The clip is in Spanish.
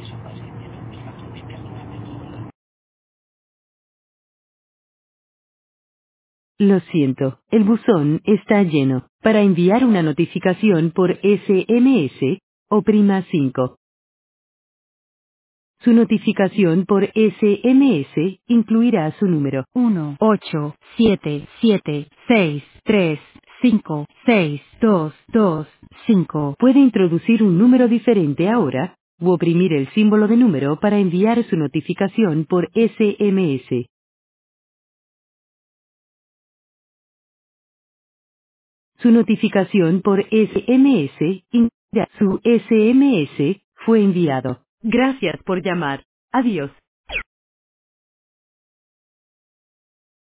Lo siento, el buzón está lleno. Para enviar una notificación por SMS, oprima 5. Su notificación por SMS incluirá su número 1-877-635-6225. Puede introducir un número diferente ahora, u oprimir el símbolo de número para enviar su notificación por SMS. Su notificación por SMS, su SMS fue enviado. Gracias por llamar. Adiós.